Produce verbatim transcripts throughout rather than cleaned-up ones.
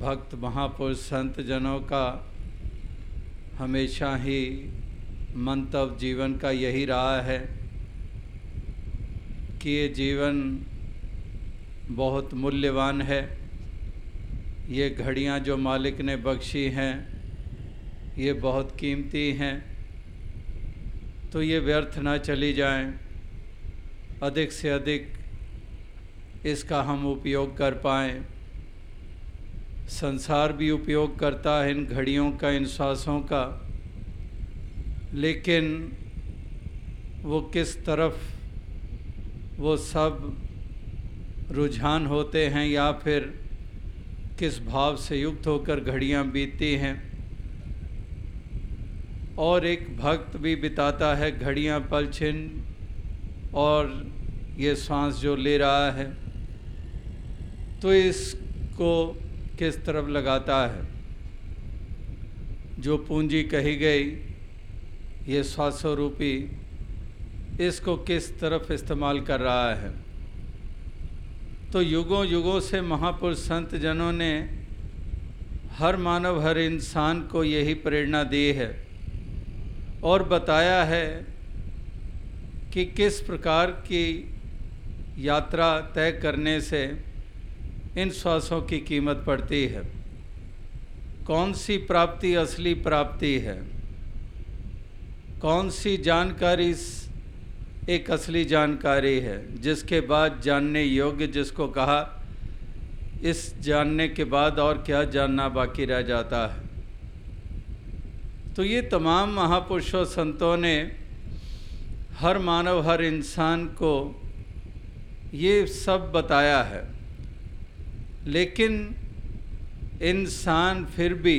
भक्त महापुरुष संत जनों का हमेशा ही मंतव्य जीवन का यही रहा है कि ये जीवन बहुत मूल्यवान है। ये घड़ियाँ जो मालिक ने बख्शी हैं ये बहुत कीमती हैं, तो ये व्यर्थ ना चली जाएं। अधिक से अधिक इसका हम उपयोग कर पाएँ। संसार भी उपयोग करता है इन घड़ियों का, इन श्वासों का, लेकिन वो किस तरफ वो सब रुझान होते हैं या फिर किस भाव से युक्त होकर घड़ियाँ बीतती हैं। और एक भक्त भी बिताता है घड़ियाँ पलछिन और ये सांस जो ले रहा है तो इसको किस तरफ लगाता है। जो पूंजी कही गई ये श्वासों रूपी, इसको किस तरफ इस्तेमाल कर रहा है। तो युगों युगों से महापुरुष संत जनों ने हर मानव, हर इंसान को यही प्रेरणा दी है और बताया है कि किस प्रकार की यात्रा तय करने से इन श्वासों की कीमत पड़ती है। कौन सी प्राप्ति असली प्राप्ति है, कौन सी जानकारी एक असली जानकारी है, जिसके बाद जानने योग्य, जिसको कहा इस जानने के बाद और क्या जानना बाकी रह जाता है। तो ये तमाम महापुरुषों संतों ने हर मानव, हर इंसान को ये सब बताया है, लेकिन इंसान फिर भी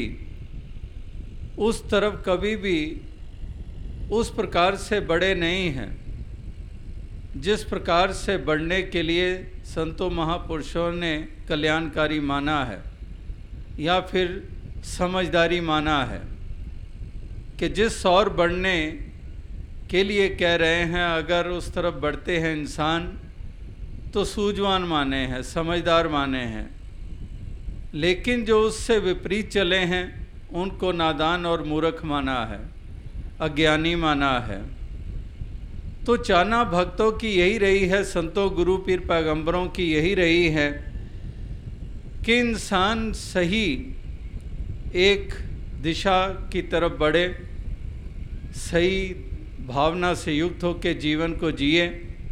उस तरफ कभी भी उस प्रकार से बड़े नहीं हैं जिस प्रकार से बढ़ने के लिए संतों महापुरुषों ने कल्याणकारी माना है या फिर समझदारी माना है। कि जिस और बढ़ने के लिए कह रहे हैं, अगर उस तरफ बढ़ते हैं इंसान तो सूझवान माने हैं, समझदार माने हैं, लेकिन जो उससे विपरीत चले हैं उनको नादान और मूर्ख माना है, अज्ञानी माना है। तो चाहना भक्तों की यही रही है, संतों गुरु पीर पैगंबरों की यही रही है कि इंसान सही एक दिशा की तरफ बढ़े, सही भावना से युक्त होकर जीवन को जिए।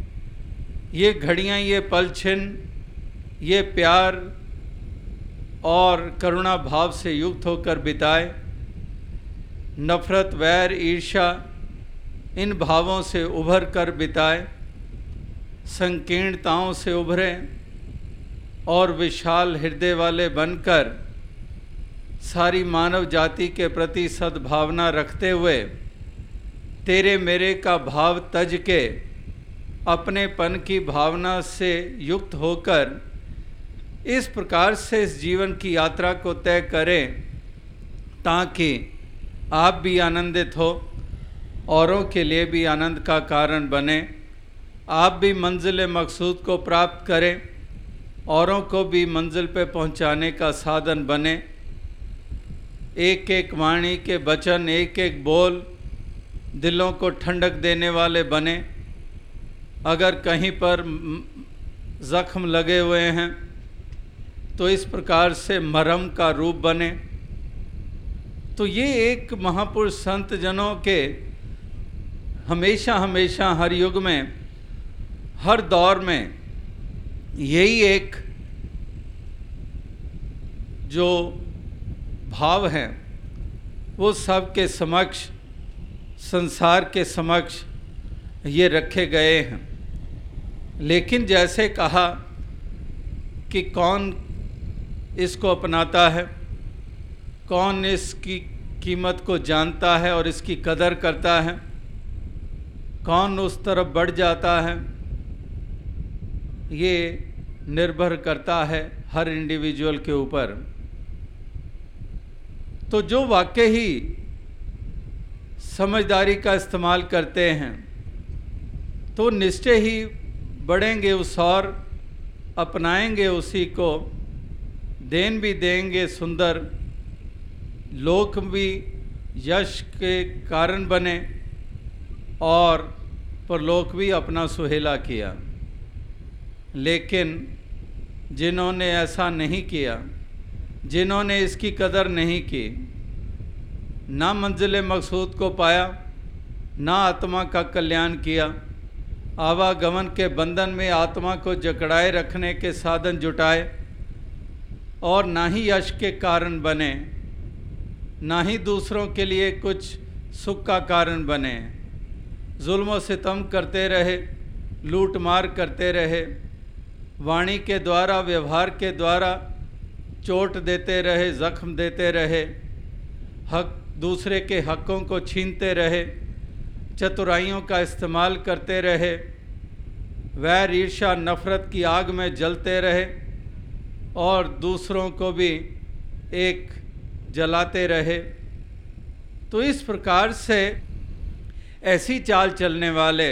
ये घड़ियाँ, ये पलछिन, ये प्यार और करुणा भाव से युक्त होकर बिताए। नफ़रत, वैर, ईर्ष्या इन भावों से उभर कर बिताए। संकीर्णताओं से उभरें और विशाल हृदय वाले बनकर सारी मानव जाति के प्रति सद्भावना रखते हुए तेरे मेरे का भाव तज के अपनेपन की भावना से युक्त होकर इस प्रकार से इस जीवन की यात्रा को तय करें ताकि आप भी आनंदित हो, औरों के लिए भी आनंद का कारण बने, आप भी मंजिल मकसूद को प्राप्त करें, औरों को भी मंजिल पे पहुंचाने का साधन बने। एक एक वाणी के वचन, एक एक बोल दिलों को ठंडक देने वाले बने। अगर कहीं पर ज़ख्म लगे हुए हैं तो इस प्रकार से मरहम का रूप बने। तो ये एक महापुरुष संत जनों के हमेशा हमेशा हर युग में, हर दौर में यही एक जो भाव हैं वो सबके समक्ष, संसार के समक्ष ये रखे गए हैं। लेकिन जैसे कहा कि कौन इसको अपनाता है, कौन इसकी कीमत को जानता है और इसकी कदर करता है, कौन उस तरफ बढ़ जाता है, ये निर्भर करता है हर इंडिविजुअल के ऊपर। तो जो वाकई ही समझदारी का इस्तेमाल करते हैं तो निश्चय ही बढ़ेंगे उस और, अपनाएंगे उसी को देन भी देंगे सुंदर, लोक भी यश के कारण बने और परलोक भी अपना सुहेला किया। लेकिन जिन्होंने ऐसा नहीं किया, जिन्होंने इसकी कदर नहीं की, ना मंजिल मकसूद को पाया, ना आत्मा का कल्याण किया, आवागमन के बंधन में आत्मा को जकड़ाए रखने के साधन जुटाए और ना ही यश के कारण बने, ना ही दूसरों के लिए कुछ सुख का कारण बने, जुल्म सितम करते रहे, लूट मार करते रहे, वाणी के द्वारा, व्यवहार के द्वारा चोट देते रहे, जख्म देते रहे, हक दूसरे के हकों को छीनते रहे, चतुराइयों का इस्तेमाल करते रहे, वैर ईर्ष्या नफ़रत की आग में जलते रहे और दूसरों को भी एक जलाते रहे। तो इस प्रकार से ऐसी चाल चलने वाले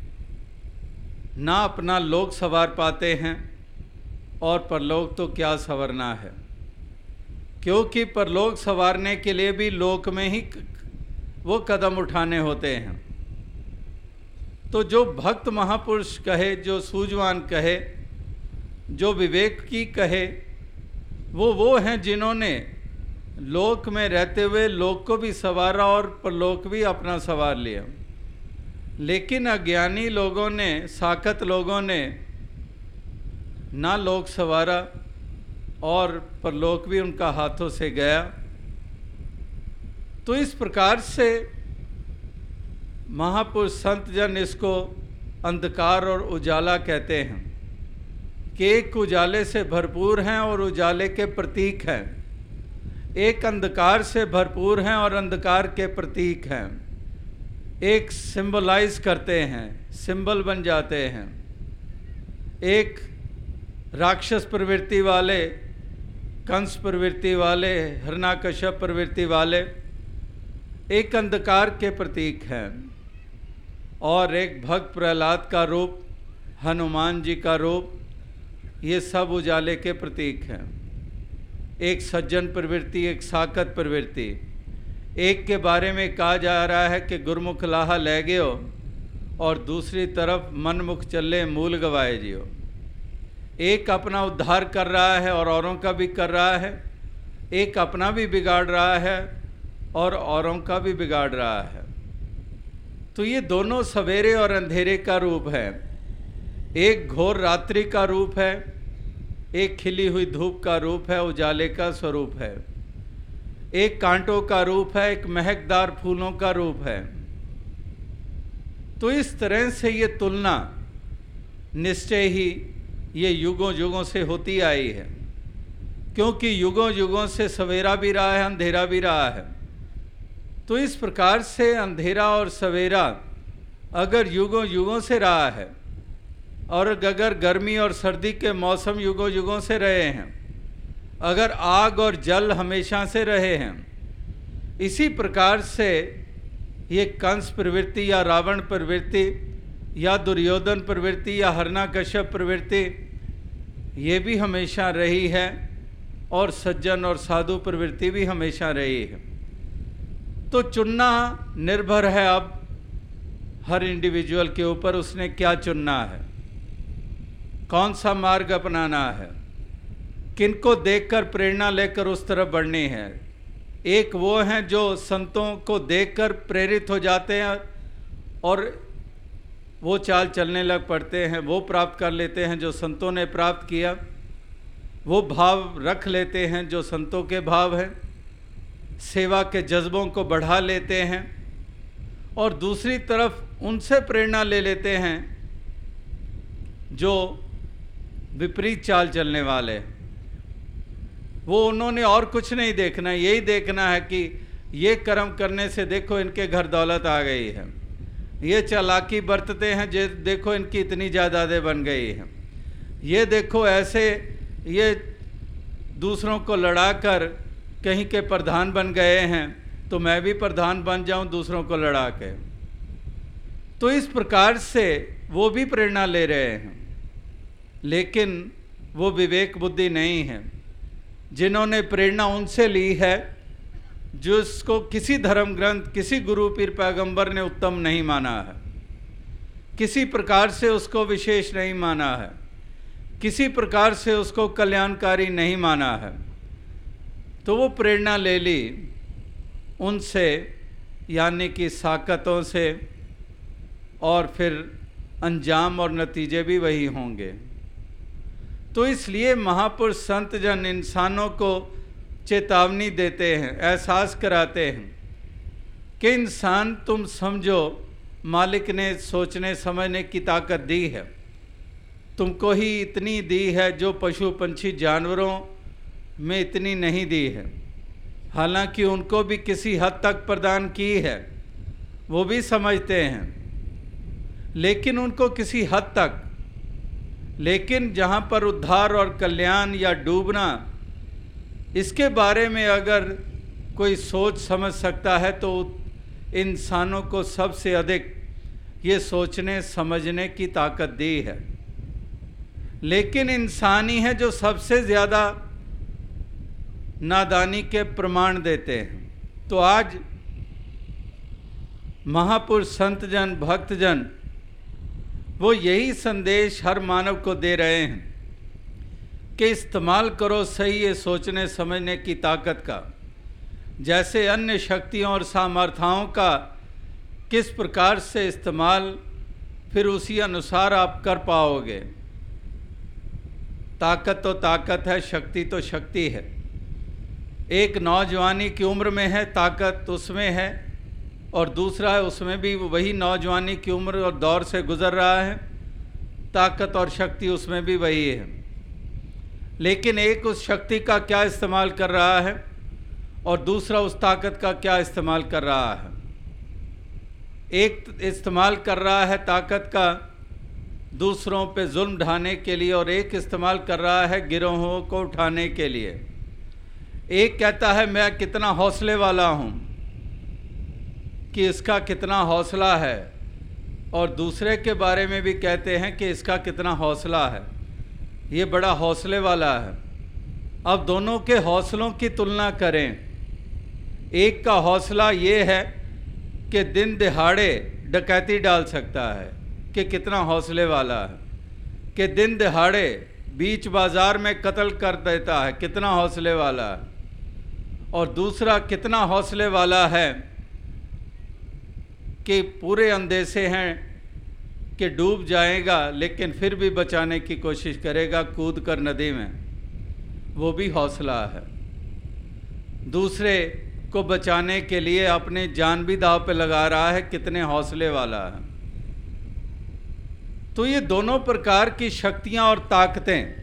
ना अपना लोक सवार पाते हैं और परलोक तो क्या संवरना है, क्योंकि परलोक संवारने के लिए भी लोक में ही वो कदम उठाने होते हैं। तो जो भक्त महापुरुष कहे, जो सूझवान कहे, जो विवेक की कहे, वो वो हैं जिन्होंने लोक में रहते हुए लोक को भी संवारा और परलोक भी अपना संवार लिया। लेकिन अज्ञानी लोगों ने, साकत लोगों ने ना लोक संवारा और परलोक भी उनका हाथों से गया। तो इस प्रकार से महापुरुष संत जन इसको अंधकार और उजाला कहते हैं कि एक उजाले से भरपूर हैं और उजाले के प्रतीक हैं, एक अंधकार से भरपूर हैं और अंधकार के प्रतीक हैं, एक सिंबलाइज करते हैं, सिंबल बन जाते हैं, एक राक्षस प्रवृत्ति वाले, कंस प्रवृत्ति वाले, हिरण्यकश्यप प्रवृत्ति वाले एक अंधकार के प्रतीक हैं और एक भक्त प्रहलाद का रूप, हनुमान जी का रूप, ये सब उजाले के प्रतीक हैं। एक सज्जन प्रवृत्ति, एक साकत प्रवृत्ति। एक के बारे में कहा जा रहा है कि गुरमुख लाहा ले गयो और दूसरी तरफ मनमुख चले मूल गवाए जियो। एक अपना उद्धार कर रहा है और औरों का भी कर रहा है, एक अपना भी बिगाड़ रहा है और औरों का भी बिगाड़ रहा है। तो ये दोनों सवेरे और अंधेरे का रूप है। एक घोर रात्रि का रूप है, एक खिली हुई धूप का रूप है, उजाले का स्वरूप है। एक कांटों का रूप है, एक महकदार फूलों का रूप है। तो इस तरह से ये तुलना निश्चय ही ये युगों युगों से होती आई है, क्योंकि युगों युगों से सवेरा भी रहा है, अंधेरा भी रहा है। तो इस प्रकार से अंधेरा और सवेरा अगर युगों युगों से रहा है और अगर गर्मी और सर्दी के मौसम युगों युगों से रहे हैं, अगर आग और जल हमेशा से रहे हैं, इसी प्रकार से ये कंस प्रवृत्ति या रावण प्रवृत्ति या दुर्योधन प्रवृत्ति या हिरण्यकश्यप प्रवृत्ति ये भी हमेशा रही है और सज्जन और साधु प्रवृत्ति भी हमेशा रही है। तो चुनना निर्भर है अब हर इंडिविजुअल के ऊपर, उसने क्या चुनना है, कौन सा मार्ग अपनाना है, किनको देखकर प्रेरणा लेकर उस तरफ बढ़नी है। एक वो हैं जो संतों को देखकर प्रेरित हो जाते हैं और वो चाल चलने लग पड़ते हैं, वो प्राप्त कर लेते हैं जो संतों ने प्राप्त किया, वो भाव रख लेते हैं जो संतों के भाव हैं, सेवा के जज्बों को बढ़ा लेते हैं और दूसरी तरफ उनसे प्रेरणा ले लेते हैं जो विपरीत चाल चलने वाले। वो उन्होंने और कुछ नहीं देखना, यही देखना है कि ये कर्म करने से देखो इनके घर दौलत आ गई है, ये चालाकी बरतते हैं जे देखो इनकी इतनी जायदादें बन गई हैं, ये देखो ऐसे ये दूसरों को लड़ाकर कहीं के प्रधान बन गए हैं, तो मैं भी प्रधान बन जाऊं दूसरों को लड़ा के। तो इस प्रकार से वो भी प्रेरणा ले रहे हैं, लेकिन वो विवेक बुद्धि नहीं है। जिन्होंने प्रेरणा उनसे ली है जिसको किसी धर्म ग्रंथ, किसी गुरु पीर पैगंबर ने उत्तम नहीं माना है, किसी प्रकार से उसको विशेष नहीं माना है, किसी प्रकार से उसको कल्याणकारी नहीं माना है। तो वो प्रेरणा ले ली उनसे, यानी कि साकतों से, और फिर अंजाम और नतीजे भी वही होंगे। तो इसलिए महापुरुष संत जन इंसानों को चेतावनी देते हैं, एहसास कराते हैं कि इंसान तुम समझो, मालिक ने सोचने समझने की ताकत दी है, तुमको ही इतनी दी है जो पशु पंछी जानवरों में इतनी नहीं दी है। हालांकि उनको भी किसी हद तक प्रदान की है, वो भी समझते हैं, लेकिन उनको किसी हद तक। लेकिन जहाँ पर उद्धार और कल्याण या डूबना, इसके बारे में अगर कोई सोच समझ सकता है तो इंसानों को सबसे अधिक ये सोचने समझने की ताकत दी है। लेकिन इंसान ही है जो सबसे ज़्यादा नादानी के प्रमाण देते हैं। तो आज महापुरुष संतजन, भक्तजन वो यही संदेश हर मानव को दे रहे हैं कि इस्तेमाल करो सही ये सोचने समझने की ताकत का। जैसे अन्य शक्तियों और सामर्थ्यों का किस प्रकार से इस्तेमाल, फिर उसी अनुसार आप कर पाओगे। ताकत तो ताकत है, शक्ति तो शक्ति है। एक नौजवानी की उम्र में है ताकत, उसमें है, और दूसरा है उसमें भी वही नौजवानी की उम्र और दौर से गुजर रहा है, ताकत और शक्ति उसमें भी वही है। लेकिन एक उस शक्ति का क्या इस्तेमाल कर रहा है और दूसरा उस ताकत का क्या इस्तेमाल कर रहा है। एक इस्तेमाल कर रहा है ताकत का दूसरों पे जुल्म ढाने के लिए, और एक इस्तेमाल कर रहा है गिरोहों को उठाने के लिए। एक कहता है मैं कितना हौसले वाला हूँ कि इसका कितना हौसला है, और दूसरे के बारे में भी कहते हैं कि इसका कितना हौसला है, ये बड़ा हौसले वाला है। अब दोनों के हौसलों की तुलना करें। एक का हौसला ये है कि दिन दिहाड़े डकैती डाल सकता है, कि कितना हौसले वाला है, कि दिन दिहाड़े बीच बाज़ार में कत्ल कर देता है, कितना हौसले वाला है। और दूसरा कितना हौसले वाला है कि पूरे अंदेशे हैं कि डूब जाएगा लेकिन फिर भी बचाने की कोशिश करेगा कूद कर नदी में, वो भी हौसला है। दूसरे को बचाने के लिए अपनी जान भी दांव पे लगा रहा है, कितने हौसले वाला है। तो ये दोनों प्रकार की शक्तियां और ताकतें,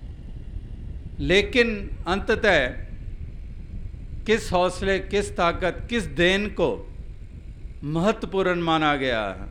लेकिन अंततः किस हौसले, किस ताकत, किस देन को महत्वपूर्ण माना गया है।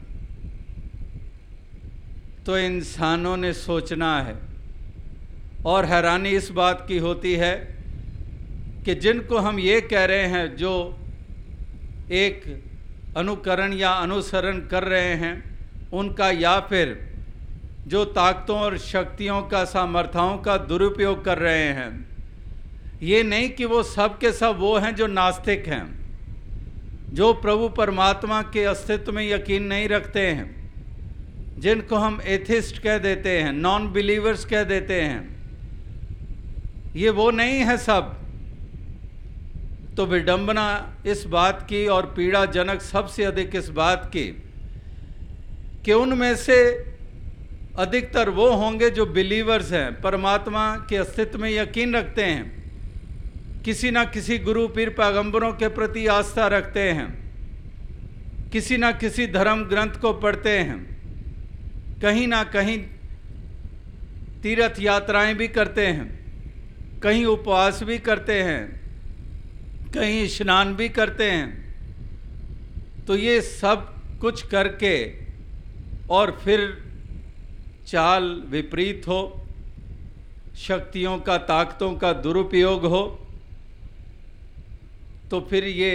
तो इंसानों ने सोचना है। और हैरानी इस बात की होती है कि जिनको हम ये कह रहे हैं, जो एक अनुकरण या अनुसरण कर रहे हैं उनका, या फिर जो ताकतों और शक्तियों का, सामर्थ्यों का दुरुपयोग कर रहे हैं, ये नहीं कि वो सब के सब वो हैं जो नास्तिक हैं, जो प्रभु परमात्मा के अस्तित्व में यकीन नहीं रखते हैं, जिनको हम एथिस्ट कह देते हैं, नॉन बिलीवर्स कह देते हैं। ये वो नहीं है सब। तो विडंबना इस बात की और पीड़ाजनक सबसे अधिक इस बात की कि उनमें से अधिकतर वो होंगे जो बिलीवर्स हैं, परमात्मा के अस्तित्व में यकीन रखते हैं, किसी ना किसी गुरु पीर पैगंबरों के प्रति आस्था रखते हैं, किसी ना किसी धर्म ग्रंथ को पढ़ते हैं, कहीं ना कहीं तीर्थ यात्राएं भी करते हैं, कहीं उपवास भी करते हैं, कहीं स्नान भी करते हैं। तो ये सब कुछ करके और फिर चाल विपरीत हो, शक्तियों का, ताकतों का दुरुपयोग हो, तो फिर ये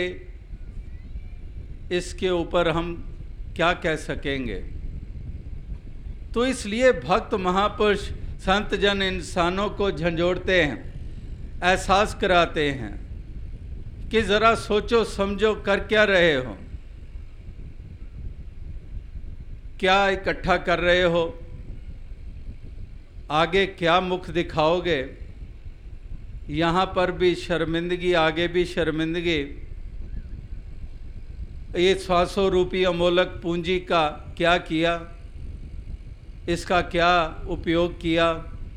इसके ऊपर हम क्या कह सकेंगे। तो इसलिए भक्त महापुरुष संत जन इंसानों को झंझोड़ते हैं एहसास कराते हैं कि ज़रा सोचो समझो कर क्या रहे हो, क्या इकट्ठा कर रहे हो, आगे क्या मुख दिखाओगे। यहाँ पर भी शर्मिंदगी, आगे भी शर्मिंदगी। ये सौ रूपी अमोलक पूंजी का क्या किया, इसका क्या उपयोग किया,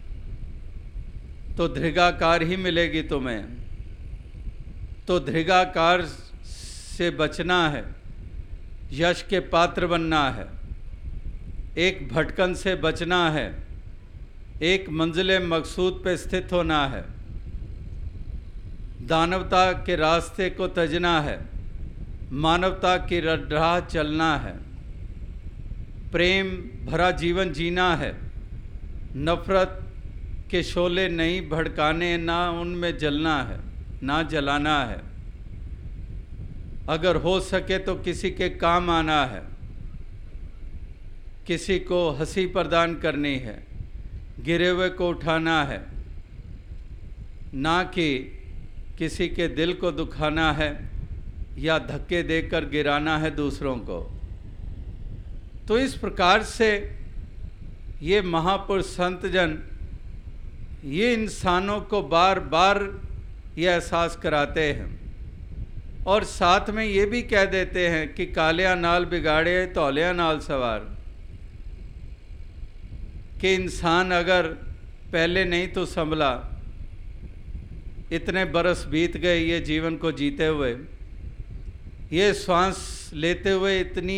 तो धृगाकार ही मिलेगी तुम्हें। तो धृगाकार से बचना है, यश के पात्र बनना है, एक भटकन से बचना है, एक मंजिल मकसूद पे स्थित होना है, दानवता के रास्ते को तजना है, मानवता की राह चलना है, प्रेम भरा जीवन जीना है, नफरत के शोले नहीं भड़काने, ना उनमें जलना है, ना जलाना है। अगर हो सके तो किसी के काम आना है, किसी को हंसी प्रदान करनी है, गिरे हुए को उठाना है, ना कि किसी के दिल को दुखाना है या धक्के देकर गिराना है दूसरों को। तो इस प्रकार से ये महापुरुष संतजन ये इंसानों को बार बार ये एहसास कराते हैं और साथ में ये भी कह देते हैं कि कालिया नाल बिगाड़े तौलिया नाल सवार, कि इंसान अगर पहले नहीं तो संभला, इतने बरस बीत गए ये जीवन को जीते हुए, ये श्वास लेते हुए इतनी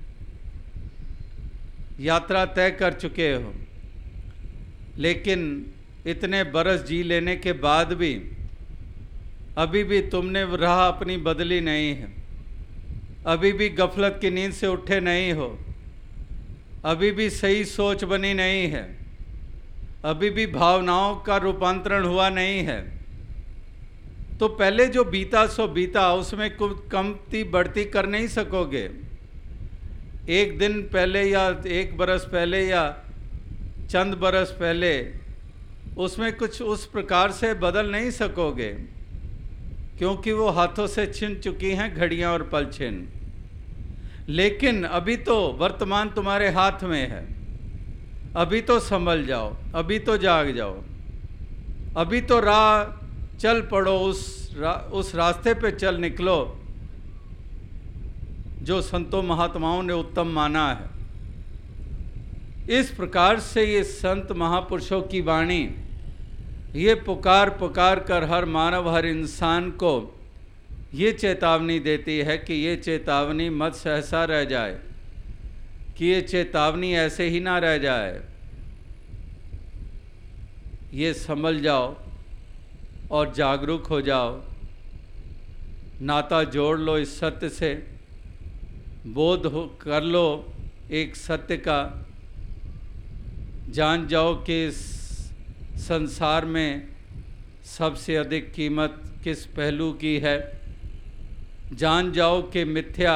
यात्रा तय कर चुके हो, लेकिन इतने बरस जी लेने के बाद भी अभी भी तुमने राह अपनी बदली नहीं है, अभी भी गफलत की नींद से उठे नहीं हो, अभी भी सही सोच बनी नहीं है, अभी भी भावनाओं का रूपांतरण हुआ नहीं है। तो पहले जो बीता सो बीता, उसमें कुछ कमती बढ़ती कर नहीं सकोगे। एक दिन पहले या एक बरस पहले या चंद बरस पहले उसमें कुछ उस प्रकार से बदल नहीं सकोगे, क्योंकि वो हाथों से छिन चुकी हैं घड़ियां और पल छिन। लेकिन अभी तो वर्तमान तुम्हारे हाथ में है, अभी तो संभल जाओ, अभी तो जाग जाओ, अभी तो राह चल पड़ो, उस रा, उस रास्ते पे चल निकलो जो संतों महात्माओं ने उत्तम माना है। इस प्रकार से ये संत महापुरुषों की वाणी ये पुकार पुकार कर हर मानव, हर इंसान को ये चेतावनी देती है कि ये चेतावनी मत सहसा रह जाए, कि ये चेतावनी ऐसे ही ना रह जाए, ये संभल जाओ और जागरूक हो जाओ, नाता जोड़ लो इस सत्य से, बोध हो कर लो एक सत्य का, जान जाओ कि इस संसार में सबसे अधिक कीमत किस पहलू की है, जान जाओ कि मिथ्या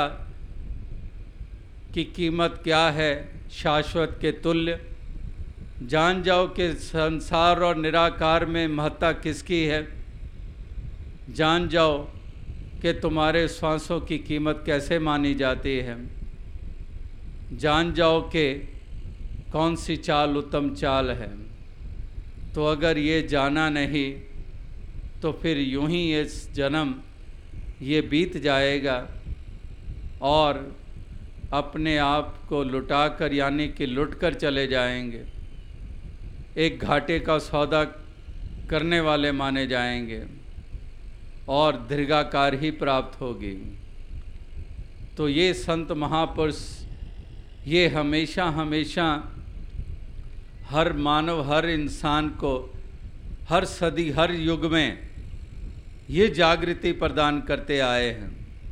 की कीमत क्या है शाश्वत के तुल्य, जान जाओ कि संसार और निराकार में महत्ता किसकी है, जान जाओ कि तुम्हारे श्वासों की कीमत कैसे मानी जाती है, जान जाओ कि कौन सी चाल उत्तम चाल है। तो अगर ये जाना नहीं तो फिर यूं ही ये जन्म ये बीत जाएगा और अपने आप को लुटाकर यानी कि लुट कर चले जाएंगे, एक घाटे का सौदा करने वाले माने जाएंगे और दीर्घाकार ही प्राप्त होगी। तो ये संत महापुरुष ये हमेशा हमेशा हर मानव, हर इंसान को हर सदी, हर युग में ये जागृति प्रदान करते आए हैं।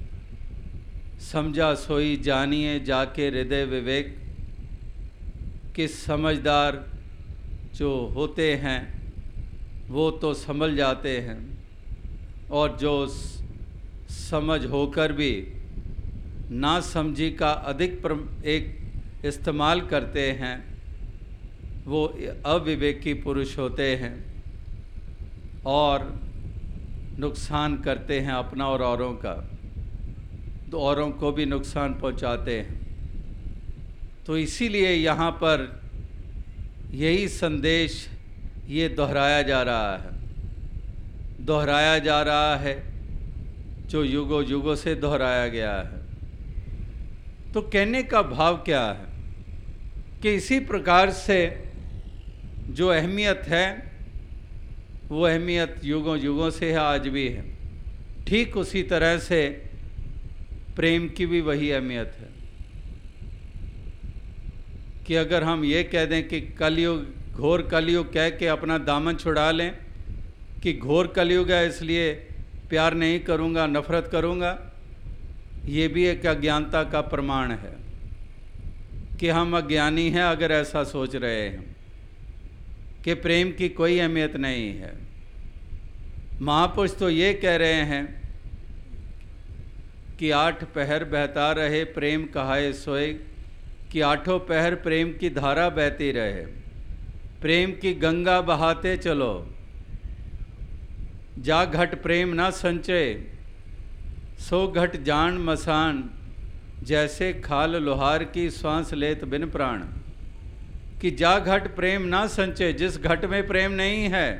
समझा सोई जानिए जाके हृदय विवेक, कि समझदार जो होते हैं वो तो समझ जाते हैं और जो समझ होकर भी ना समझी का अधिक एक इस्तेमाल करते हैं वो अविवेकी पुरुष होते हैं। और नुकसान करते हैं अपना और औरों का, तो औरों को भी नुकसान पहुंचाते हैं। तो इसीलिए यहाँ पर यही संदेश ये दोहराया जा रहा है दोहराया जा रहा है जो युगों युगों से दोहराया गया है। तो कहने का भाव क्या है कि इसी प्रकार से जो अहमियत है वो अहमियत युगों युगों से है, आज भी है। ठीक उसी तरह से प्रेम की भी वही अहमियत है कि अगर हम ये कह दें कि कलयुग, घोर कलयुग कह के अपना दामन छुड़ा लें कि घोर कलयुग है इसलिए प्यार नहीं करूँगा, नफरत करूँगा, ये भी एक अज्ञानता का प्रमाण है कि हम अज्ञानी हैं अगर ऐसा सोच रहे हैं कि प्रेम की कोई अहमियत नहीं है। महापुरुष तो ये कह रहे हैं कि आठ पहर बहता रहे प्रेम कहाए सोए, कि आठों पहर प्रेम की धारा बहती रहे, प्रेम की गंगा बहाते चलो, जा घट प्रेम ना संचय, सो घट जान मसान, जैसे खाल लोहार की श्वास लेत बिन प्राण। कि जा घट प्रेम ना संचय, जिस घट में प्रेम नहीं है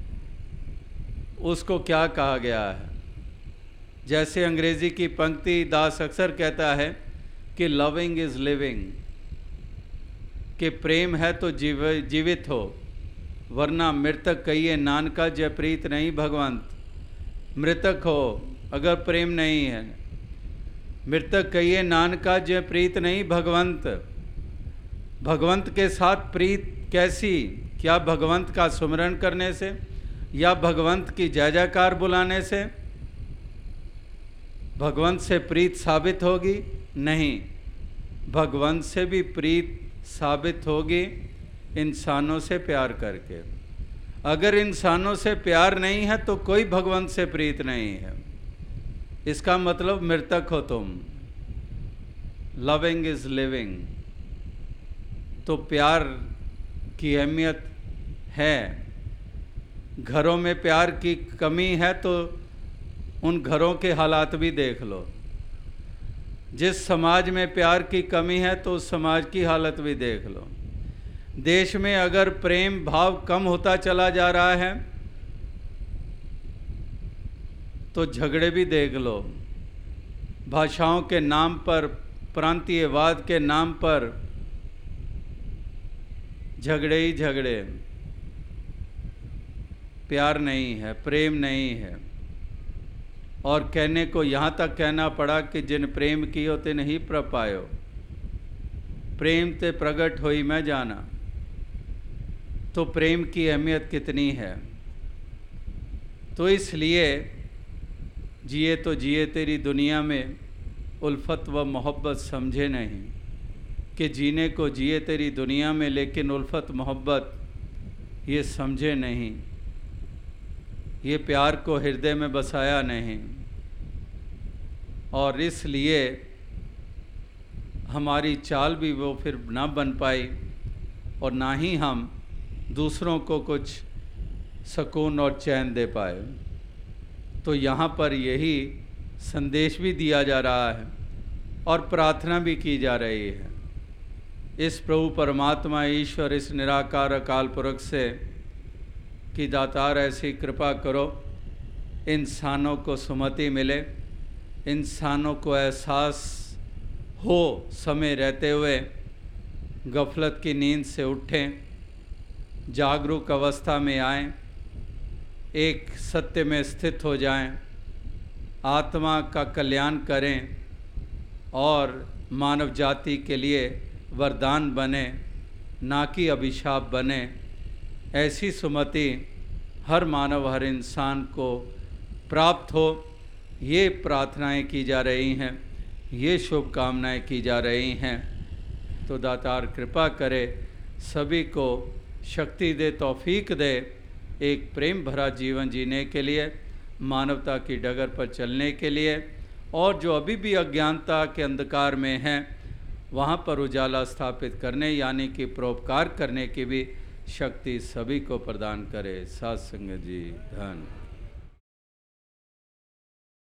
उसको क्या कहा गया है। जैसे अंग्रेजी की पंक्ति दास अक्सर कहता है कि लविंग इज लिविंग, कि प्रेम है तो जीव जीवित हो, वरना मृतक कहिए नानका जय प्रीत नहीं भगवंत। मृतक हो अगर प्रेम नहीं है, मृतक कहिए नानका जय प्रीत नहीं भगवंत। भगवंत के साथ प्रीत कैसी? क्या भगवंत का सुमिरन करने से या भगवंत की जय जयकार बुलाने से भगवंत से प्रीत साबित होगी? नहीं, भगवंत से भी प्रीत साबित होगी इंसानों से प्यार करके। अगर इंसानों से प्यार नहीं है तो कोई भगवंत से प्रीत नहीं है। इसका मतलब मृतक हो तुम। Loving is living. तो प्यार की अहमियत है। घरों में प्यार की कमी है तो उन घरों के हालात भी देख लो। जिस समाज में प्यार की कमी है तो उस समाज की हालत भी देख लो। देश में अगर प्रेम भाव कम होता चला जा रहा है तो झगड़े भी देख लो। भाषाओं के नाम पर, प्रांतीयवाद के नाम पर झगड़े ही झगड़े। प्यार नहीं है, प्रेम नहीं है। और कहने को यहाँ तक कहना पड़ा कि जिन प्रेम कियो ते नहीं प्रपायो, प्रेम ते प्रगट होई मैं जाना। तो प्रेम की अहमियत कितनी है। तो इसलिए जिए तो जिए तेरी दुनिया में उल्फत व मोहब्बत समझे नहीं, कि जीने को जिए तेरी दुनिया में लेकिन उल्फत मोहब्बत ये समझे नहीं, ये प्यार को हृदय में बसाया नहीं। और इसलिए हमारी चाल भी वो फिर ना बन पाई और ना ही हम दूसरों को कुछ सुकून और चैन दे पाए। तो यहाँ पर यही संदेश भी दिया जा रहा है और प्रार्थना भी की जा रही है इस प्रभु परमात्मा ईश्वर, इस निराकार अकाल पुरख से कि दातार ऐसी कृपा करो, इंसानों को सुमति मिले, इंसानों को एहसास हो समय रहते हुए गफलत की नींद से उठें, जागरूक अवस्था में आएं, एक सत्य में स्थित हो जाएं, आत्मा का कल्याण करें और मानव जाति के लिए वरदान बने, ना कि अभिशाप बने। ऐसी सुमति हर मानव, हर इंसान को प्राप्त हो, ये प्रार्थनाएं की जा रही हैं, ये शुभकामनाएं की जा रही हैं। तो दातार कृपा करे, सभी को शक्ति दे, तौफीक दे, एक प्रेम भरा जीवन जीने के लिए, मानवता की डगर पर चलने के लिए, और जो अभी भी अज्ञानता के अंधकार में हैं वहाँ पर उजाला स्थापित करने यानी कि परोपकार करने की भी शक्ति सभी को प्रदान करे। साध संगत जी धन।